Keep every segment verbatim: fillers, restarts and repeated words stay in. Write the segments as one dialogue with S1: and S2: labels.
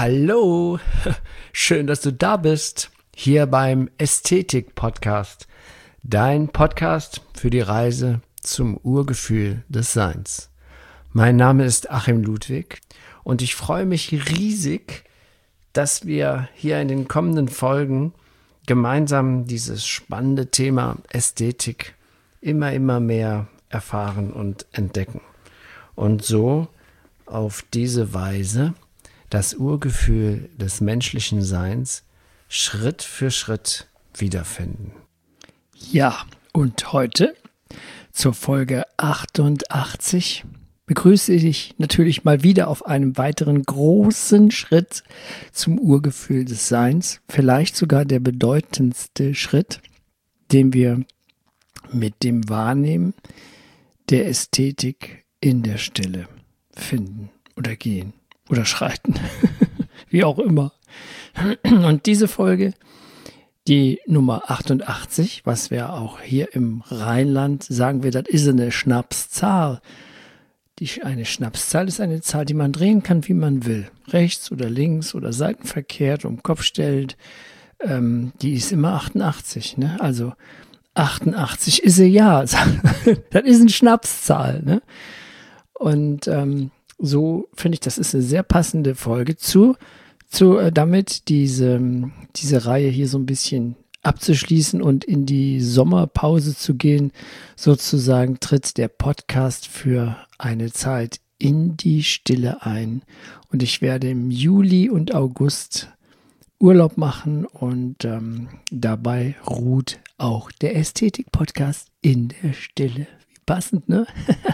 S1: Hallo, schön, dass du da bist, hier beim Ästhetik-Podcast, dein Podcast für die Reise zum Urgefühl des Seins. Mein Name ist Achim Ludwig und ich freue mich riesig, dass wir hier in den kommenden Folgen gemeinsam dieses spannende Thema Ästhetik immer, immer mehr erfahren und entdecken und so auf diese Weise das Urgefühl des menschlichen Seins Schritt für Schritt wiederfinden.
S2: Ja, und heute zur Folge achtundachtzig begrüße ich dich natürlich mal wieder auf einem weiteren großen Schritt zum Urgefühl des Seins, vielleicht sogar der bedeutendste Schritt, den wir mit dem Wahrnehmen der Ästhetik in der Stille finden oder gehen. Oder schreiten, wie auch immer. Und diese Folge, die Nummer achtundachtzig, was wir auch hier im Rheinland sagen wir, das ist eine Schnapszahl. Die, eine Schnapszahl ist eine Zahl, die man drehen kann, wie man will. Rechts oder links oder seitenverkehrt, um den Kopf stellt. Ähm, die ist immer achtundachtzig. Ne? Also achtundachtzig ist ein Jahr. Das ist eine Schnapszahl. Ne? Und ähm, so finde ich, das ist eine sehr passende Folge zu, zu äh, damit diese, diese Reihe hier so ein bisschen abzuschließen und in die Sommerpause zu gehen. Sozusagen tritt der Podcast für eine Zeit in die Stille ein. Und ich werde im Juli und August Urlaub machen und ähm, dabei ruht auch der Ästhetik-Podcast in der Stille. Wie passend, ne?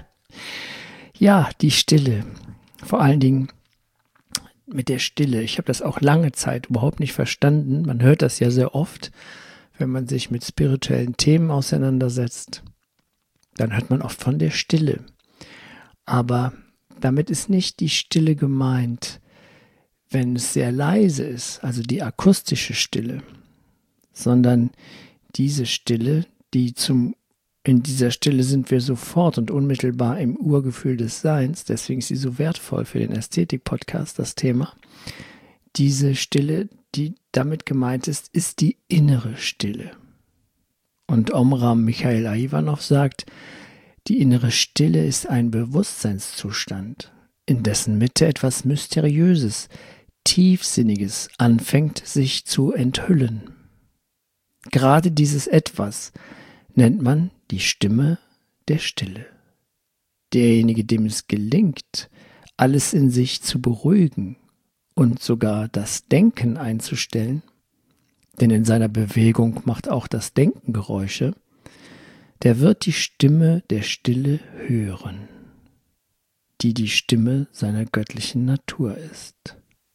S2: Ja, die Stille. Vor allen Dingen mit der Stille. Ich habe das auch lange Zeit überhaupt nicht verstanden. Man hört das ja sehr oft, wenn man sich mit spirituellen Themen auseinandersetzt. Dann hört man oft von der Stille. Aber damit ist nicht die Stille gemeint, wenn es sehr leise ist, also die akustische Stille, sondern diese Stille, die zum In dieser Stille sind wir sofort und unmittelbar im Urgefühl des Seins, deswegen ist sie so wertvoll für den Ästhetik-Podcast, das Thema. Diese Stille, die damit gemeint ist, ist die innere Stille. Und Omraam Mikhail Aïvanhov sagt, die innere Stille ist ein Bewusstseinszustand, in dessen Mitte etwas Mysteriöses, Tiefsinniges anfängt sich zu enthüllen. Gerade dieses Etwas nennt man die Stimme der Stille. Derjenige, dem es gelingt, alles in sich zu beruhigen und sogar das Denken einzustellen, denn in seiner Bewegung macht auch das Denken Geräusche, der wird die Stimme der Stille hören, die die Stimme seiner göttlichen Natur ist.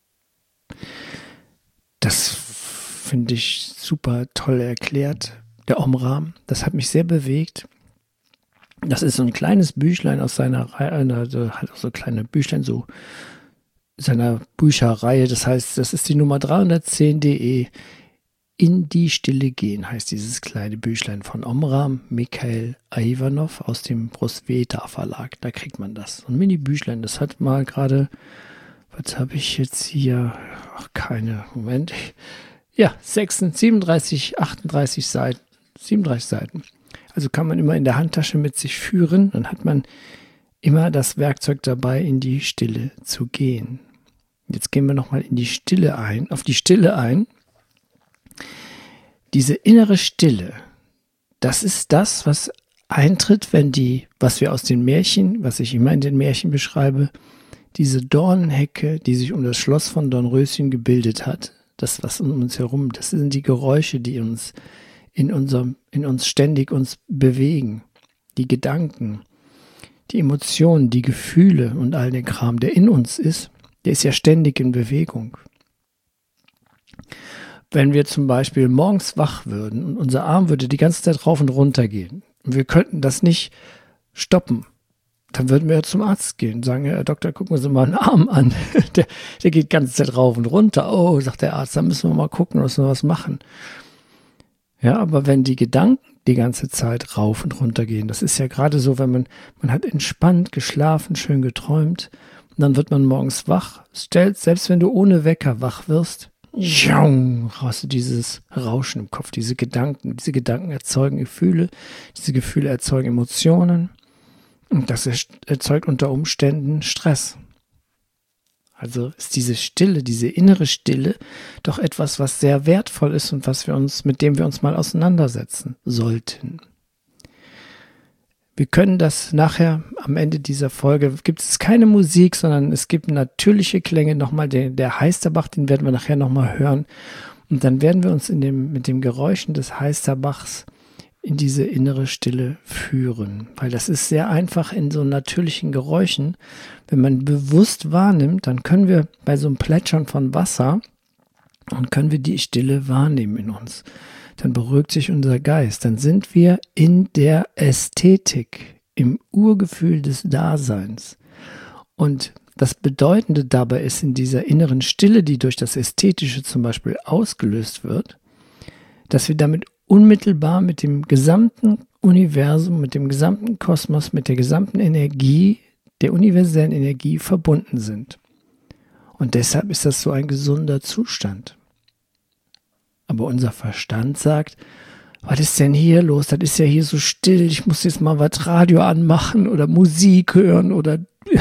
S2: Das finde ich super toll erklärt. Der Omraam, das hat mich sehr bewegt. Das ist so ein kleines Büchlein aus seiner Reihe, also hat auch so kleine Büchlein, so seiner Bücherreihe. Das heißt, das ist die Nummer dreihundertzehn punkt de. In die Stille gehen heißt dieses kleine Büchlein von Omraam Mikhail Aïvanhov aus dem Prosveta Verlag. Da kriegt man das. So ein Mini-Büchlein, das hat mal gerade, was habe ich jetzt hier? Ach, keine, Moment. Ja, siebenunddreißig, achtunddreißig Seiten. siebenunddreißig Seiten. Also kann man immer in der Handtasche mit sich führen, dann hat man immer das Werkzeug dabei, in die Stille zu gehen. Jetzt gehen wir nochmal in die Stille ein, auf die Stille ein. Diese innere Stille, das ist das, was eintritt, wenn die, was wir aus den Märchen, was ich immer in den Märchen beschreibe, diese Dornenhecke, die sich um das Schloss von Dornröschen gebildet hat, das, was um uns herum, das sind die Geräusche, die uns in unserem, in uns ständig uns bewegen. Die Gedanken, die Emotionen, die Gefühle und all der Kram, der in uns ist, der ist ja ständig in Bewegung. Wenn wir zum Beispiel morgens wach würden und unser Arm würde die ganze Zeit rauf und runter gehen und wir könnten das nicht stoppen, dann würden wir zum Arzt gehen und sagen, Herr Doktor, gucken Sie mal einen Arm an. Der, der geht die ganze Zeit rauf und runter. Oh, sagt der Arzt, da müssen wir mal gucken, müssen wir was machen. Ja, aber wenn die Gedanken die ganze Zeit rauf und runter gehen, das ist ja gerade so, wenn man, man hat entspannt, geschlafen, schön geträumt, Und dann wird man morgens wach. Stellt, selbst wenn du ohne Wecker wach wirst, hast du dieses Rauschen im Kopf, diese Gedanken. Diese Gedanken erzeugen Gefühle, diese Gefühle erzeugen Emotionen und das erzeugt unter Umständen Stress. Also ist diese Stille, diese innere Stille doch etwas, was sehr wertvoll ist und was wir uns, mit dem wir uns mal auseinandersetzen sollten. Wir können das nachher am Ende dieser Folge, gibt es keine Musik, sondern es gibt natürliche Klänge, nochmal der, der Heisterbach, den werden wir nachher nochmal hören. Und dann werden wir uns in dem, mit dem Geräuschen des Heisterbachs in diese innere Stille führen. Weil das ist sehr einfach in so natürlichen Geräuschen. Wenn man bewusst wahrnimmt, dann können wir bei so einem Plätschern von Wasser, dann können wir die Stille wahrnehmen in uns. Dann beruhigt sich unser Geist. Dann sind wir in der Ästhetik, im Urgefühl des Daseins. Und das Bedeutende dabei ist in dieser inneren Stille, die durch das Ästhetische zum Beispiel ausgelöst wird, dass wir damit unmittelbar mit dem gesamten Universum, mit dem gesamten Kosmos, mit der gesamten Energie, der universellen Energie verbunden sind. Und deshalb ist das so ein gesunder Zustand. Aber unser Verstand sagt, was ist denn hier los? Das ist ja hier so still, ich muss jetzt mal was Radio anmachen oder Musik hören oder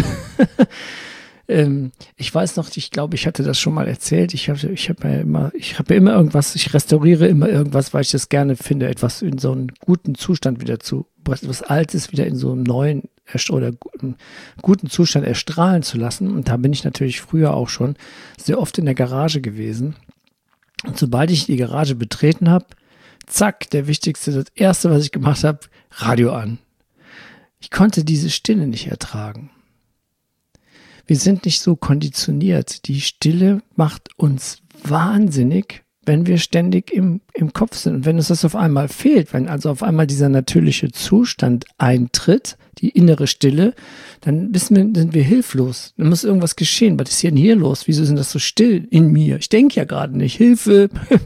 S2: ähm, ich weiß noch, ich glaube, ich hatte das schon mal erzählt, ich habe ich hab ja immer, ich habe ja immer irgendwas, ich restauriere immer irgendwas, weil ich das gerne finde, etwas in so einen guten Zustand wieder zu, etwas Altes wieder in so einem neuen oder guten, guten Zustand erstrahlen zu lassen. Und da bin ich natürlich früher auch schon sehr oft in der Garage gewesen. Und sobald ich die Garage betreten habe, zack, der wichtigste, das erste, was ich gemacht habe, Radio an. Ich konnte diese Stille nicht ertragen. Wir sind nicht so konditioniert. Die Stille macht uns wahnsinnig, wenn wir ständig im, im Kopf sind. Und wenn uns das auf einmal fehlt, wenn also auf einmal dieser natürliche Zustand eintritt, die innere Stille, dann wissen wir, sind wir hilflos. Dann muss irgendwas geschehen. Was ist denn hier los? Wieso sind das so still in mir? Ich denke ja gerade nicht. Hilfe!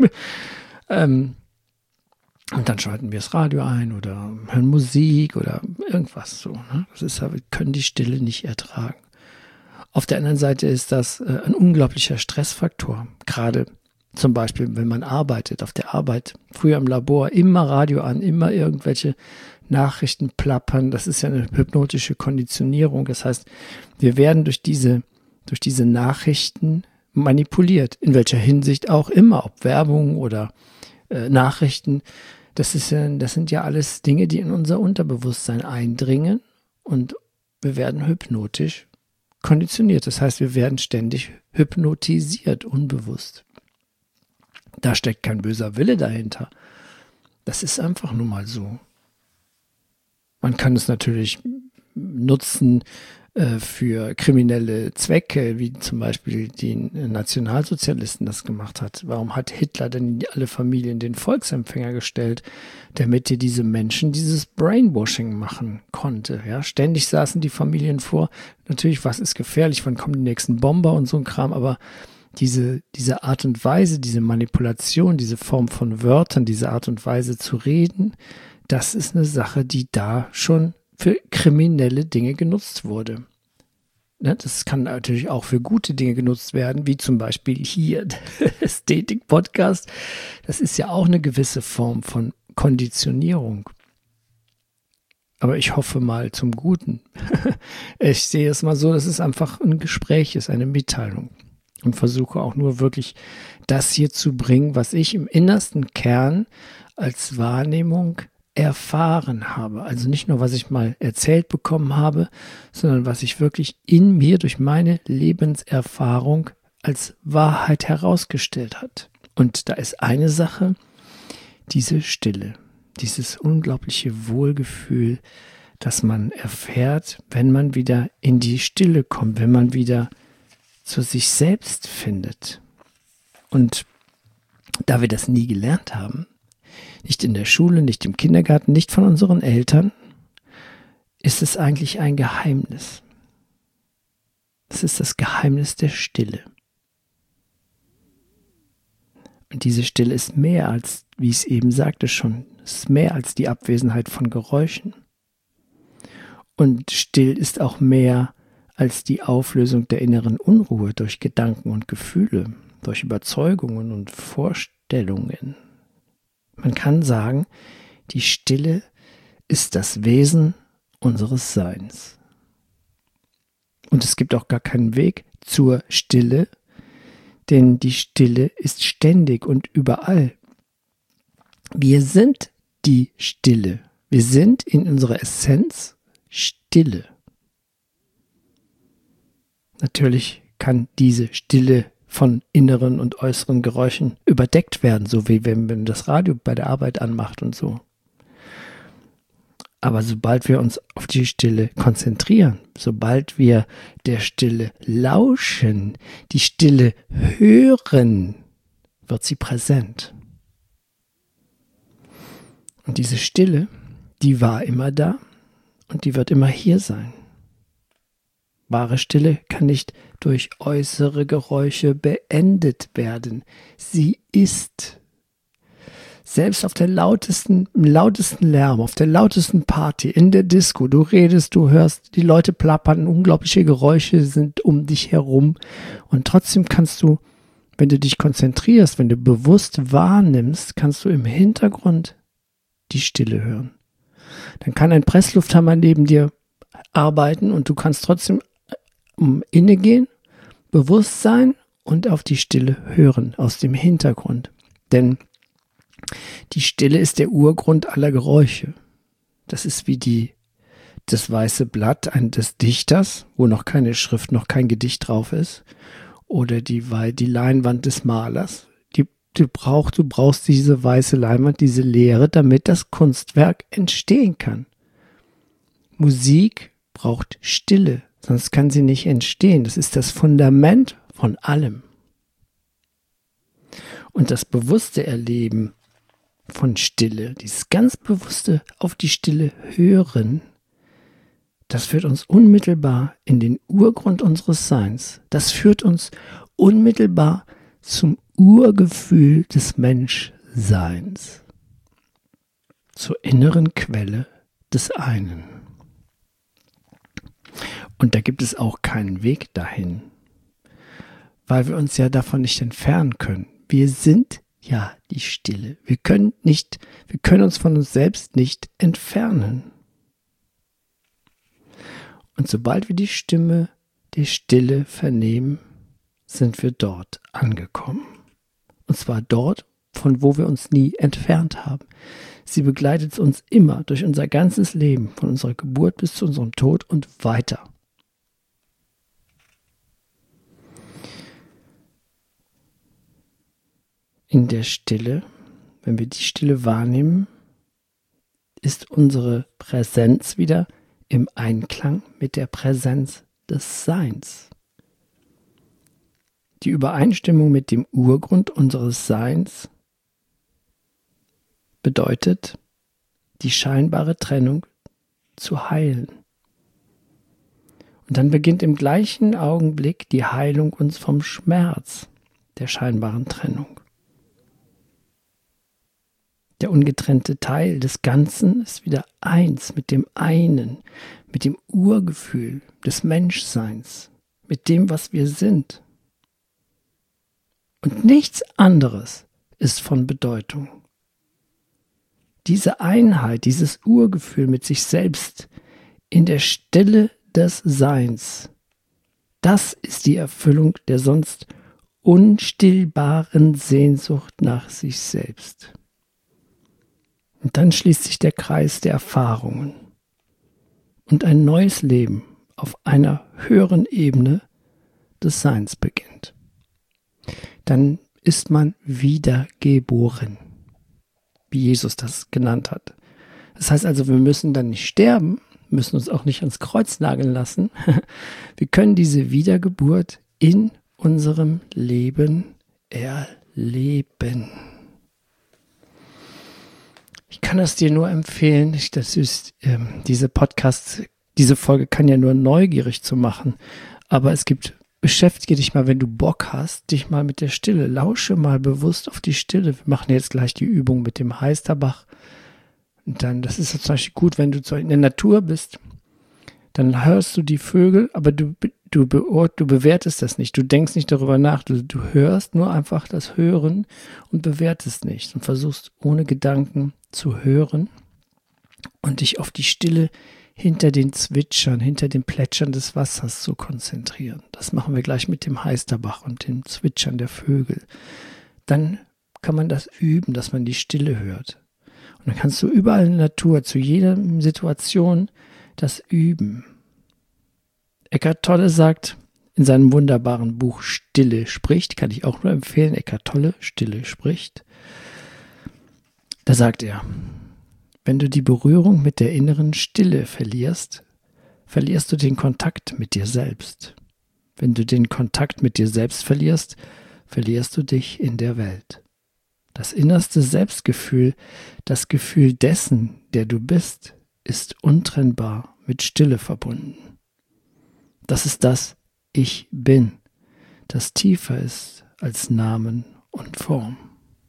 S2: ähm, und dann schalten wir das Radio ein oder hören Musik oder irgendwas so. Ne? Das ist, wir können die Stille nicht ertragen. Auf der anderen Seite ist das äh, ein unglaublicher Stressfaktor. Gerade zum Beispiel, wenn man arbeitet, auf der Arbeit, früher im Labor, immer Radio an, immer irgendwelche Nachrichten plappern. Das ist ja eine hypnotische Konditionierung. Das heißt, wir werden durch diese, durch diese Nachrichten manipuliert. In welcher Hinsicht auch immer, ob Werbung oder äh, Nachrichten. Das ist ja, das sind ja alles Dinge, die in unser Unterbewusstsein eindringen und wir werden hypnotisch konditioniert. Das heißt, wir werden ständig hypnotisiert, unbewusst. Da steckt kein böser Wille dahinter. Das ist einfach nur mal so. Man kann es natürlich nutzen äh, für kriminelle Zwecke, wie zum Beispiel die Nationalsozialisten das gemacht hat. Warum hat Hitler denn alle Familien den Volksempfänger gestellt, damit er diese Menschen dieses Brainwashing machen konnte? Ja, ständig saßen die Familien vor. Natürlich, was ist gefährlich? Wann kommen die nächsten Bomber und so ein Kram? Aber Diese, diese Art und Weise, diese Manipulation, diese Form von Wörtern, diese Art und Weise zu reden, das ist eine Sache, die da schon für kriminelle Dinge genutzt wurde. Ne, das kann natürlich auch für gute Dinge genutzt werden, wie zum Beispiel hier der Ästhetik-Podcast. Das ist ja auch eine gewisse Form von Konditionierung. Aber ich hoffe mal zum Guten. Ich sehe es mal so, dass es einfach ein Gespräch ist, eine Mitteilung. Und versuche auch nur wirklich das hier zu bringen, was ich im innersten Kern als Wahrnehmung erfahren habe. Also nicht nur, was ich mal erzählt bekommen habe, sondern was ich wirklich in mir durch meine Lebenserfahrung als Wahrheit herausgestellt hat. Und da ist eine Sache, diese Stille, dieses unglaubliche Wohlgefühl, das man erfährt, wenn man wieder in die Stille kommt, wenn man wieder zu sich selbst findet. Und da wir das nie gelernt haben, nicht in der Schule, nicht im Kindergarten, nicht von unseren Eltern, ist es eigentlich ein Geheimnis. Es ist das Geheimnis der Stille. Und diese Stille ist mehr als, wie ich es eben sagte schon, es ist mehr als die Abwesenheit von Geräuschen. Und still ist auch mehr als die Auflösung der inneren Unruhe durch Gedanken und Gefühle, durch Überzeugungen und Vorstellungen. Man kann sagen, die Stille ist das Wesen unseres Seins. Und es gibt auch gar keinen Weg zur Stille, denn die Stille ist ständig und überall. Wir sind die Stille. Wir sind in unserer Essenz Stille. Natürlich kann diese Stille von inneren und äußeren Geräuschen überdeckt werden, so wie wenn man das Radio bei der Arbeit anmacht und so. Aber sobald wir uns auf die Stille konzentrieren, sobald wir der Stille lauschen, die Stille hören, wird sie präsent. Und diese Stille, die war immer da und die wird immer hier sein. Wahre Stille kann nicht durch äußere Geräusche beendet werden. Sie ist. Selbst auf der lautesten, im lautesten Lärm, auf der lautesten Party, in der Disco, du redest, du hörst, die Leute plappern, unglaubliche Geräusche sind um dich herum. Und trotzdem kannst du, wenn du dich konzentrierst, wenn du bewusst wahrnimmst, kannst du im Hintergrund die Stille hören. Dann kann ein Presslufthammer neben dir arbeiten und du kannst trotzdem um inne gehen, bewusst sein und auf die Stille hören aus dem Hintergrund. Denn die Stille ist der Urgrund aller Geräusche. Das ist wie die, das weiße Blatt des Dichters, wo noch keine Schrift, noch kein Gedicht drauf ist. Oder die, die Leinwand des Malers. Die, die brauch, du brauchst diese weiße Leinwand, diese Leere, damit das Kunstwerk entstehen kann. Musik braucht Stille, sonst kann sie nicht entstehen. Das ist das Fundament von allem. Und das bewusste Erleben von Stille, dieses ganz bewusste auf die Stille hören, das führt uns unmittelbar in den Urgrund unseres Seins. Das führt uns unmittelbar zum Urgefühl des Menschseins, zur inneren Quelle des einen. Und da gibt es auch keinen Weg dahin, weil wir uns ja davon nicht entfernen können. Wir sind ja die Stille. Wir können nicht, wir können uns von uns selbst nicht entfernen. Und sobald wir die Stimme der Stille vernehmen, sind wir dort angekommen. Und zwar dort, von wo wir uns nie entfernt haben. Sie begleitet uns immer durch unser ganzes Leben, von unserer Geburt bis zu unserem Tod und weiter. In der Stille, wenn wir die Stille wahrnehmen, ist unsere Präsenz wieder im Einklang mit der Präsenz des Seins. Die Übereinstimmung mit dem Urgrund unseres Seins bedeutet, die scheinbare Trennung zu heilen. Und dann beginnt im gleichen Augenblick die Heilung uns vom Schmerz der scheinbaren Trennung. Der ungetrennte Teil des Ganzen ist wieder eins mit dem einen, mit dem Urgefühl des Menschseins, mit dem, was wir sind. Und nichts anderes ist von Bedeutung. Diese Einheit, dieses Urgefühl mit sich selbst in der Stille des Seins, das ist die Erfüllung der sonst unstillbaren Sehnsucht nach sich selbst. Und dann schließt sich der Kreis der Erfahrungen und ein neues Leben auf einer höheren Ebene des Seins beginnt. Dann ist man wiedergeboren, wie Jesus das genannt hat. Das heißt also, wir müssen dann nicht sterben, müssen uns auch nicht ans Kreuz nageln lassen. Wir können diese Wiedergeburt in unserem Leben erleben. Ich kann das dir nur empfehlen. Ich, das ist, ähm, diese Podcast, diese Folge kann ja nur neugierig zu machen. Aber es gibt, beschäftige dich mal, wenn du Bock hast, dich mal mit der Stille. Lausche mal bewusst auf die Stille. Wir machen jetzt gleich die Übung mit dem Heisterbach. Und dann, das ist zum Beispiel gut, wenn du in der Natur bist. dann hörst du die Vögel, aber du, du, beurt, du bewertest das nicht. Du denkst nicht darüber nach. Du, du hörst nur einfach das Hören und bewertest nicht und versuchst ohne Gedanken zu hören und dich auf die Stille hinter den Zwitschern, hinter dem Plätschern des Wassers zu konzentrieren. Das machen wir gleich mit dem Heisterbach und dem Zwitschern der Vögel. Dann kann man das üben, dass man die Stille hört. Und dann kannst du überall in der Natur, zu jeder Situation das üben. Eckhart Tolle sagt in seinem wunderbaren Buch Stille spricht, kann ich auch nur empfehlen, Eckhart Tolle, Stille spricht. Da sagt er, wenn du die Berührung mit der inneren Stille verlierst, verlierst du den Kontakt mit dir selbst. Wenn du den Kontakt mit dir selbst verlierst, verlierst du dich in der Welt. Das innerste Selbstgefühl, das Gefühl dessen, der du bist, ist untrennbar mit Stille verbunden. Das ist das Ich Bin, das tiefer ist als Namen und Form.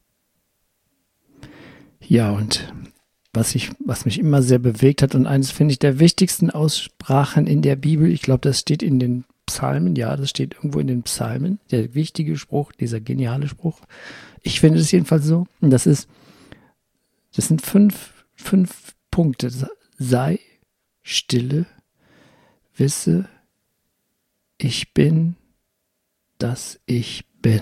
S2: Ja, und was, ich, was mich immer sehr bewegt hat und eines finde ich der wichtigsten Aussprachen in der Bibel, ich glaube, das steht in den Psalmen, ja, das steht irgendwo in den Psalmen, der wichtige Spruch, dieser geniale Spruch. Ich finde es jedenfalls so, und das ist, das sind fünf, fünf Punkte. Sei stille, wisse, ich bin, dass ich bin.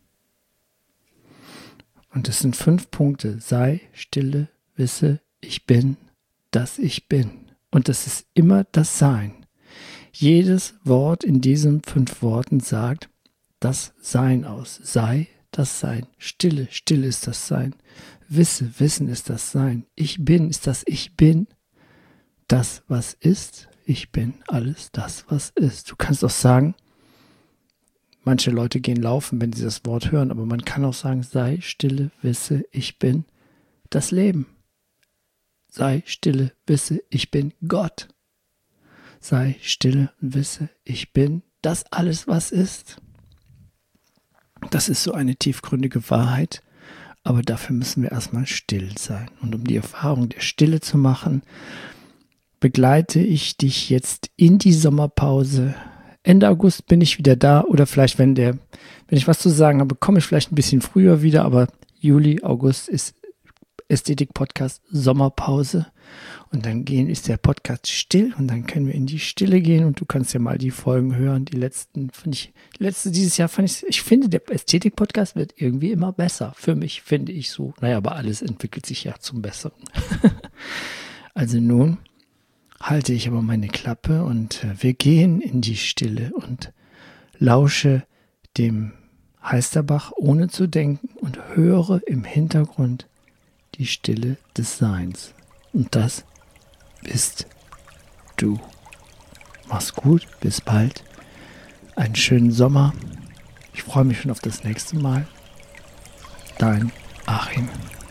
S2: Und das sind fünf Punkte. Sei stille, wisse, ich bin, dass ich bin. Und das ist immer das Sein. Jedes Wort in diesen fünf Worten sagt das Sein aus. Sei das Sein. Stille, stille ist das Sein. Wisse, Wissen ist das Sein. Ich bin ist das Ich bin. Das, was ist. Ich bin alles das, was ist. Du kannst auch sagen, manche Leute gehen laufen, wenn sie das Wort hören, aber man kann auch sagen, sei stille, wisse, ich bin das Leben. Sei stille, wisse, ich bin Gott. Sei stille und wisse, ich bin das alles, was ist. Das ist so eine tiefgründige Wahrheit, aber dafür müssen wir erstmal still sein. Und um die Erfahrung der Stille zu machen, begleite ich dich jetzt in die Sommerpause. Ende August bin ich wieder da oder vielleicht, wenn der, wenn ich was zu sagen habe, komme ich vielleicht ein bisschen früher wieder, aber Juli, August ist Ästhetik-Podcast Sommerpause und dann gehen ist der Podcast still und dann können wir in die Stille gehen und du kannst ja mal die Folgen hören. Die letzten, finde ich, die letzte dieses Jahr fand ich, ich finde, der Ästhetik-Podcast wird irgendwie immer besser. Für mich finde ich so. Naja, aber alles entwickelt sich ja zum Besseren. Also nun halte ich aber meine Klappe und äh, wir gehen in die Stille und lausche dem Heisterbach ohne zu denken und höre im Hintergrund die Stille des Seins. Und das bist du. Mach's gut, bis bald. Einen schönen Sommer. Ich freue mich schon auf das nächste Mal. Dein Achim.